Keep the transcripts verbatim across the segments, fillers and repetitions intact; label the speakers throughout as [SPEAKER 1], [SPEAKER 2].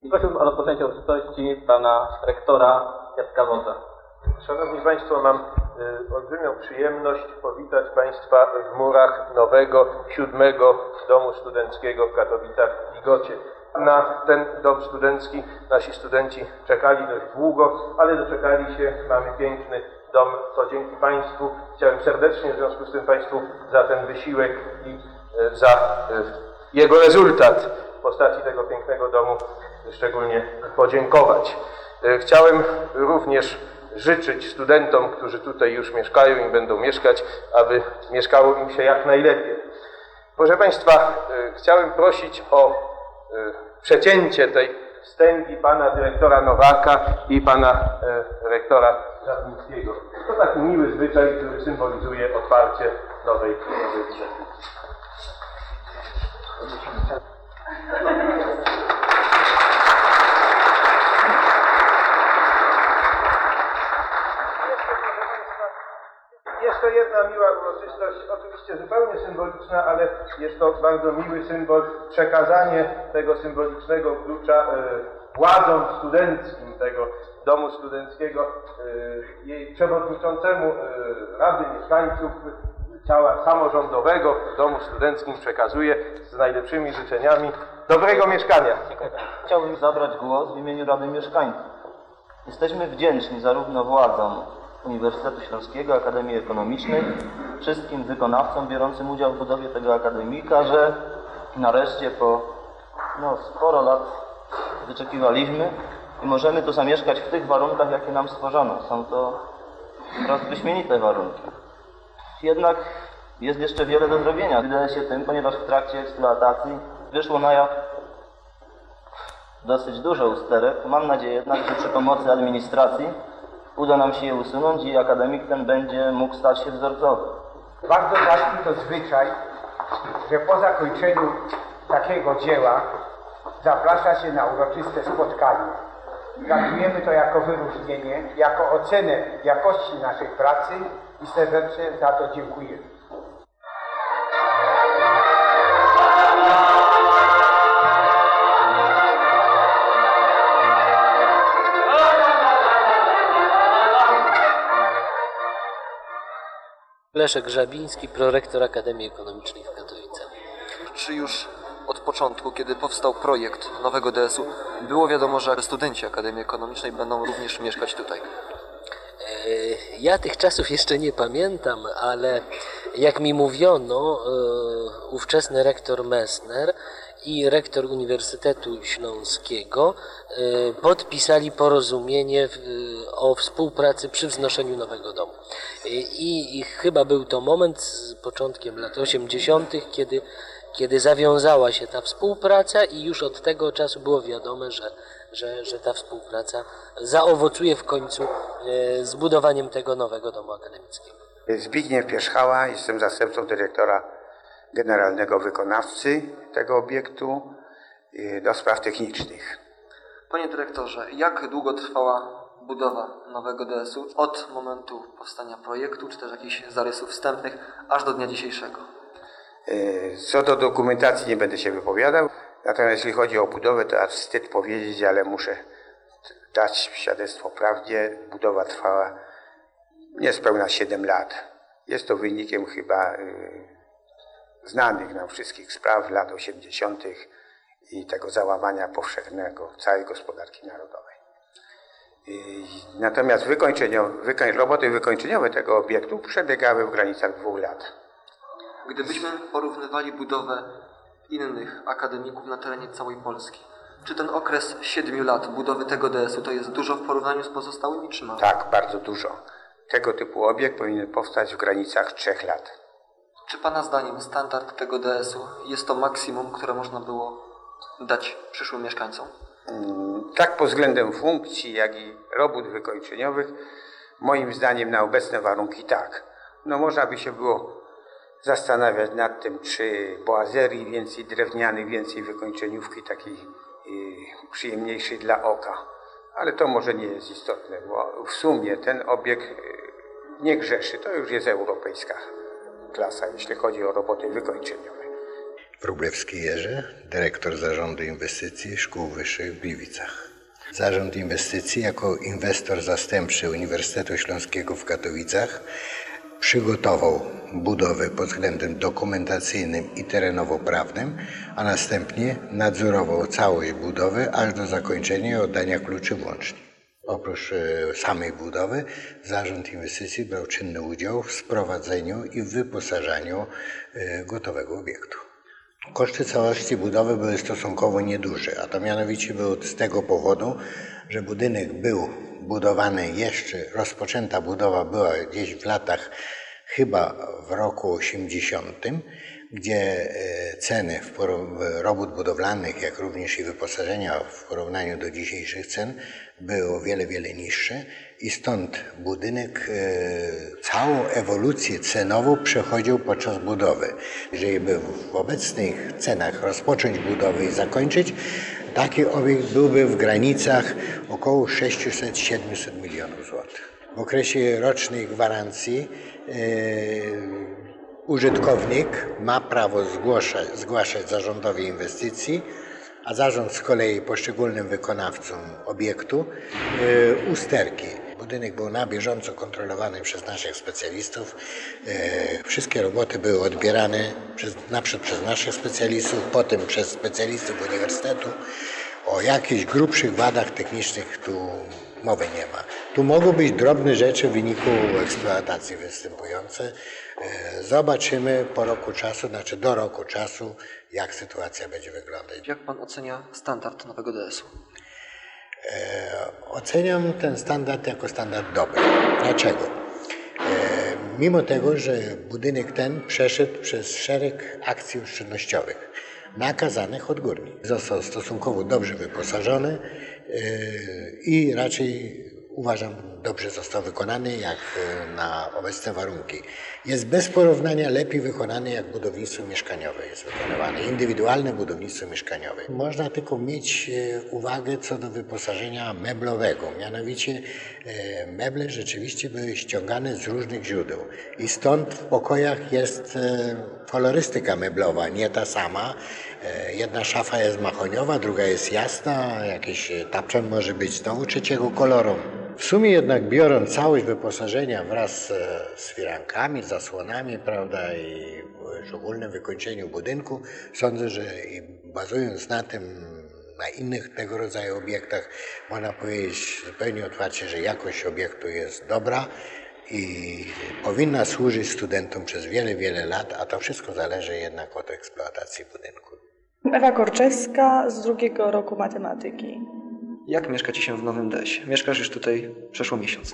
[SPEAKER 1] Prosiłbym o rozpoczęcie uroczystości pana rektora Jacka Wodza.
[SPEAKER 2] Szanowni Państwo, mam y, olbrzymią przyjemność powitać Państwa w murach nowego, siódmego domu studenckiego w Katowicach-Ligocie. Na ten dom studencki nasi studenci czekali dość długo, ale doczekali się. Mamy piękny dom, to dzięki Państwu. Chciałem serdecznie w związku z tym Państwu za ten wysiłek i y, za y, jego rezultat w postaci tego pięknego domu szczególnie podziękować. Y, chciałem również życzyć studentom, którzy tutaj już mieszkają i będą mieszkać, aby mieszkało im się jak najlepiej. Proszę Państwa, y, chciałem prosić o y, przecięcie tej wstęgi pana dyrektora Nowaka i pana y, rektora Żarnickiego. To taki miły zwyczaj, który symbolizuje otwarcie nowej nowej Jest to jedna miła uroczystość, oczywiście zupełnie symboliczna, ale jest to bardzo miły symbol, przekazanie tego symbolicznego klucza y, władzom studenckim tego domu studenckiego, y, jej przewodniczącemu y, Rady Mieszkańców ciała samorządowego w domu studenckim przekazuje z najlepszymi życzeniami dobrego mieszkania.
[SPEAKER 3] Chciałbym zabrać głos w imieniu Rady Mieszkańców. Jesteśmy wdzięczni zarówno władzom Uniwersytetu Śląskiego, Akademii Ekonomicznej, wszystkim wykonawcom biorącym udział w budowie tego akademika, że nareszcie po no, sporo lat wyczekiwaliśmy i możemy tu zamieszkać w tych warunkach, jakie nam stworzono. Są to wprost wyśmienite warunki. Jednak jest jeszcze wiele do zrobienia. Wydaje się tym, ponieważ w trakcie eksploatacji wyszło na jaw dosyć dużo usterek. Mam nadzieję jednak, że przy pomocy administracji uda nam się je usunąć i akademik ten będzie mógł stać się wzorcowy.
[SPEAKER 4] Bardzo ważny to zwyczaj, że po zakończeniu takiego dzieła zaprasza się na uroczyste spotkanie. Traktujemy to jako wyróżnienie, jako ocenę jakości naszej pracy i serdecznie za to dziękuję.
[SPEAKER 5] Leszek Grzabiński, prorektor Akademii Ekonomicznej w Katowicach.
[SPEAKER 6] Czy już od początku, kiedy powstał projekt nowego D S u, było wiadomo, że studenci Akademii Ekonomicznej będą również mieszkać tutaj?
[SPEAKER 5] Ja tych czasów jeszcze nie pamiętam, ale jak mi mówiono, ówczesny rektor Messner i rektor Uniwersytetu Śląskiego podpisali porozumienie o współpracy przy wznoszeniu nowego domu. I, i chyba był to moment z początkiem lat osiemdziesiątych, kiedy, kiedy zawiązała się ta współpraca i już od tego czasu było wiadome, że, że, że ta współpraca zaowocuje w końcu zbudowaniem tego nowego domu akademickiego.
[SPEAKER 7] Zbigniew Pierzchała, jestem zastępcą dyrektora generalnego wykonawcy tego obiektu do spraw technicznych.
[SPEAKER 6] Panie dyrektorze, jak długo trwała budowa nowego D S u od momentu powstania projektu, czy też jakichś zarysów wstępnych, aż do dnia dzisiejszego?
[SPEAKER 7] Co do dokumentacji nie będę się wypowiadał, natomiast jeśli chodzi o budowę, to aż wstyd powiedzieć, ale muszę dać świadectwo prawdzie. Budowa trwała niespełna siedem lat. Jest to wynikiem chyba y, znanych nam wszystkich spraw lat osiemdziesiątych i tego załamania powszechnego całej gospodarki narodowej. Y, natomiast wykończeniowe, roboty wykończeniowe tego obiektu przebiegały w granicach dwóch lat.
[SPEAKER 6] Gdybyśmy porównywali budowę innych akademików na terenie całej Polski, czy ten okres siedmiu lat budowy tego D S u to jest dużo w porównaniu z pozostałymi, czy mało?
[SPEAKER 7] Tak, bardzo dużo. Tego typu obiekt powinien powstać w granicach trzech lat.
[SPEAKER 6] Czy Pana zdaniem standard tego D S u jest to maksimum, które można było dać przyszłym mieszkańcom?
[SPEAKER 7] Hmm, tak pod względem funkcji, jak i robót wykończeniowych, moim zdaniem na obecne warunki tak. No można by się było zastanawiać nad tym, czy boazerii więcej drewnianych, więcej wykończeniówki takiej yy, przyjemniejszej dla oka. Ale to może nie jest istotne, bo w sumie ten obiekt nie grzeszy. To już jest europejska klasa, jeśli chodzi o roboty wykończeniowe.
[SPEAKER 8] Wróblewski Jerzy, dyrektor Zarządu Inwestycji Szkół Wyższych w Gliwicach. Zarząd Inwestycji jako inwestor zastępczy Uniwersytetu Śląskiego w Katowicach przygotował budowę pod względem dokumentacyjnym i terenowo-prawnym, a następnie nadzorował całość budowy aż do zakończenia i oddania kluczy włącznie. Oprócz samej budowy Zarząd Inwestycji brał czynny udział w sprowadzeniu i wyposażaniu gotowego obiektu. Koszty całości budowy były stosunkowo nieduże, a to mianowicie było z tego powodu, że budynek był budowany jeszcze, rozpoczęta budowa była gdzieś w latach, chyba w roku osiemdziesiątym, gdzie ceny robót budowlanych, jak również i wyposażenia w porównaniu do dzisiejszych cen były o wiele, wiele niższe i stąd budynek całą ewolucję cenową przechodził podczas budowy. Jeżeli by w obecnych cenach rozpocząć budowę i zakończyć, taki obiekt byłby w granicach około sześćset do siedmiuset milionów złotych. W okresie rocznej gwarancji yy, użytkownik ma prawo zgłaszać, zgłaszać zarządowi inwestycji, a zarząd z kolei poszczególnym wykonawcom obiektu yy, usterki. Budynek był na bieżąco kontrolowany przez naszych specjalistów. Yy, wszystkie roboty były odbierane przez, naprzód przez naszych specjalistów, potem przez specjalistów uniwersytetu. O jakichś grubszych wadach technicznych tu mowy nie ma. Tu mogą być drobne rzeczy w wyniku eksploatacji występujące. Zobaczymy po roku czasu, znaczy do roku czasu, jak sytuacja będzie wyglądać.
[SPEAKER 6] Jak pan ocenia standard nowego D S u?
[SPEAKER 8] E, oceniam ten standard jako standard dobry. Dlaczego? E, mimo tego, że budynek ten przeszedł przez szereg akcji oszczędnościowych nakazanych odgórnie. Został stosunkowo dobrze wyposażony yy, i raczej uważam dobrze został wykonany jak na obecne warunki. Jest bez porównania lepiej wykonany jak budownictwo mieszkaniowe jest wykonywane, indywidualne budownictwo mieszkaniowe. Można tylko mieć uwagę co do wyposażenia meblowego, mianowicie meble rzeczywiście były ściągane z różnych źródeł i stąd w pokojach jest kolorystyka meblowa, nie ta sama. Jedna szafa jest mahoniowa, druga jest jasna, jakiś tapczan może być znowu trzeciego koloru. W sumie jednak biorąc całość wyposażenia wraz z firankami, zasłonami, prawda, i w ogólnym wykończeniu budynku, sądzę, że i bazując na tym, na innych tego rodzaju obiektach, można powiedzieć zupełnie otwarcie, że jakość obiektu jest dobra i powinna służyć studentom przez wiele, wiele lat, a to wszystko zależy jednak od eksploatacji budynku.
[SPEAKER 9] Ewa Korczewska z drugiego roku matematyki.
[SPEAKER 6] Jak mieszka ci się w nowym D S ie? Mieszkasz już tutaj przeszło miesiąc.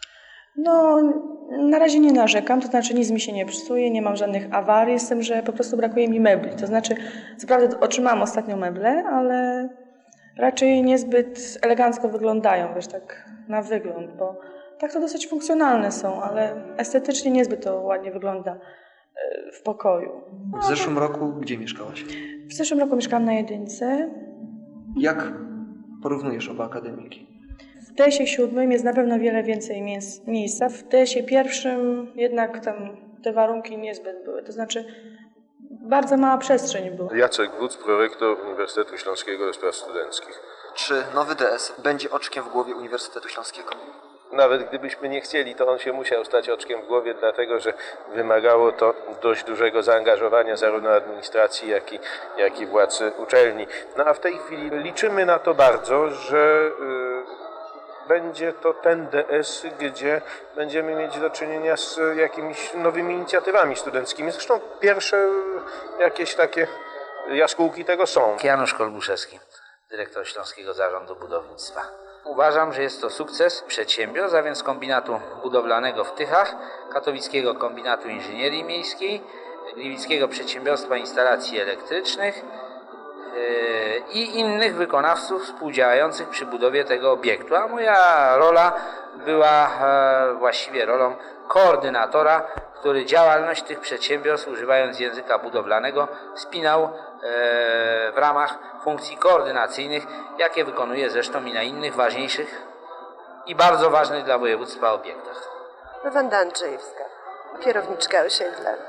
[SPEAKER 9] No, na razie nie narzekam, to znaczy nic mi się nie psuje, nie mam żadnych awarii, z tym, że po prostu brakuje mi mebli. To znaczy, co prawda otrzymałam ostatnio meble, ale raczej niezbyt elegancko wyglądają, wiesz, tak na wygląd, bo tak to dosyć funkcjonalne są, ale estetycznie niezbyt to ładnie wygląda w pokoju.
[SPEAKER 6] W zeszłym roku gdzie mieszkałaś?
[SPEAKER 9] W zeszłym roku mieszkałam na jedynce.
[SPEAKER 6] Jak porównujesz oba akademiki?
[SPEAKER 9] W D S ie siódmym jest na pewno wiele więcej miejsca. W D S ie pierwszym jednak tam te warunki niezbyt były. To znaczy bardzo mała przestrzeń była.
[SPEAKER 2] Jacek Wódz, prorektor Uniwersytetu Śląskiego do Spraw Studenckich.
[SPEAKER 6] Czy nowy D S będzie oczkiem w głowie Uniwersytetu Śląskiego?
[SPEAKER 2] Nawet gdybyśmy nie chcieli, to on się musiał stać oczkiem w głowie, dlatego że wymagało to dość dużego zaangażowania zarówno administracji, jak i, jak i władz uczelni. No a w tej chwili liczymy na to bardzo, że y, będzie to ten D S, gdzie będziemy mieć do czynienia z jakimiś nowymi inicjatywami studenckimi. Zresztą pierwsze jakieś takie jaskółki tego są.
[SPEAKER 10] Janusz Kolbuszewski, dyrektor Śląskiego Zarządu Budownictwa. Uważam, że jest to sukces przedsiębiorstw, a więc kombinatu budowlanego w Tychach, Katowickiego Kombinatu Inżynierii Miejskiej, Gliwickiego Przedsiębiorstwa Instalacji Elektrycznych yy, i innych wykonawców współdziałających przy budowie tego obiektu. A moja rola była e, właściwie rolą koordynatora, który działalność tych przedsiębiorstw, używając języka budowlanego, wspinał e, w ramach funkcji koordynacyjnych, jakie wykonuje zresztą i na innych ważniejszych i bardzo ważnych dla województwa obiektach.
[SPEAKER 11] Wanda Andrzejewska, kierowniczka osiedla.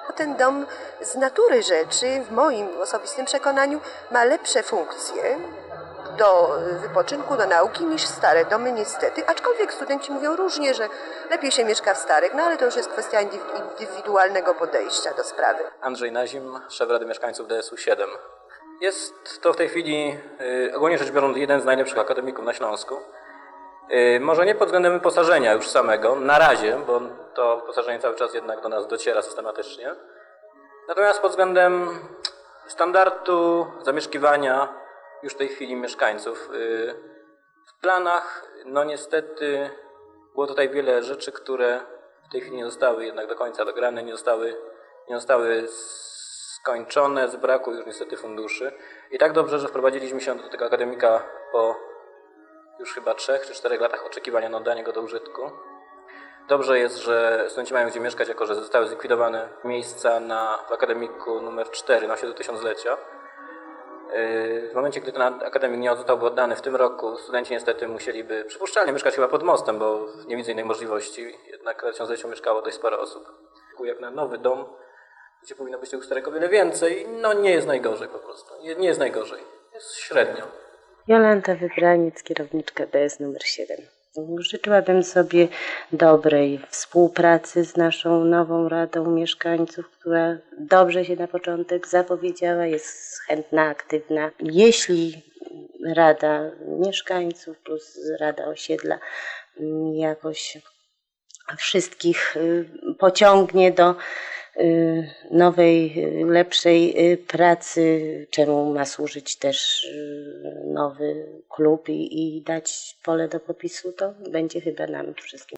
[SPEAKER 11] bo ten dom z natury rzeczy, w moim osobistym przekonaniu, ma lepsze funkcje do wypoczynku, do nauki niż stare domy niestety, aczkolwiek studenci mówią różnie, że lepiej się mieszka w starych, no ale to już jest kwestia indywidualnego podejścia do sprawy.
[SPEAKER 12] Andrzej Nazim, szef Rady Mieszkańców D S U siedem. Jest to w tej chwili, y, ogólnie rzecz biorąc, jeden z najlepszych akademików na Śląsku. Y, może nie pod względem wyposażenia już samego, na razie, bo to wyposażenie cały czas jednak do nas dociera systematycznie. Natomiast pod względem standardu zamieszkiwania już w tej chwili mieszkańców. Y, w planach, no niestety, było tutaj wiele rzeczy, które w tej chwili nie zostały jednak do końca dograne, nie zostały, nie zostały skończone z braku już niestety funduszy. I tak dobrze, że wprowadziliśmy się do tego akademika po już chyba trzech czy czterech latach oczekiwania na oddanie go do użytku. Dobrze jest, że studenci mają gdzie mieszkać, jako że zostały zlikwidowane miejsca na, w akademiku numer cztery na osiedlu tysiąclecia. W momencie, gdy ten akademik nie zostałby oddany w tym roku, studenci niestety musieliby przypuszczalnie mieszkać chyba pod mostem, bo nie widzę innej możliwości. Jednak w tysiącleciu mieszkało dość sporo osób. Jak na nowy dom, gdzie powinno być tych usterek o wiele więcej, no nie jest najgorzej po prostu. Nie, nie jest najgorzej. Jest średnio.
[SPEAKER 13] Jolanta Wybraniec, kierowniczka D S numer siedem. Życzyłabym sobie dobrej współpracy z naszą nową Radą Mieszkańców, która dobrze się na początek zapowiedziała, jest chętna, aktywna. Jeśli Rada Mieszkańców plus Rada Osiedla jakoś wszystkich pociągnie do nowej, lepszej pracy, czemu ma służyć też nowy klub i, i dać pole do popisu, to będzie chyba nam wszystkim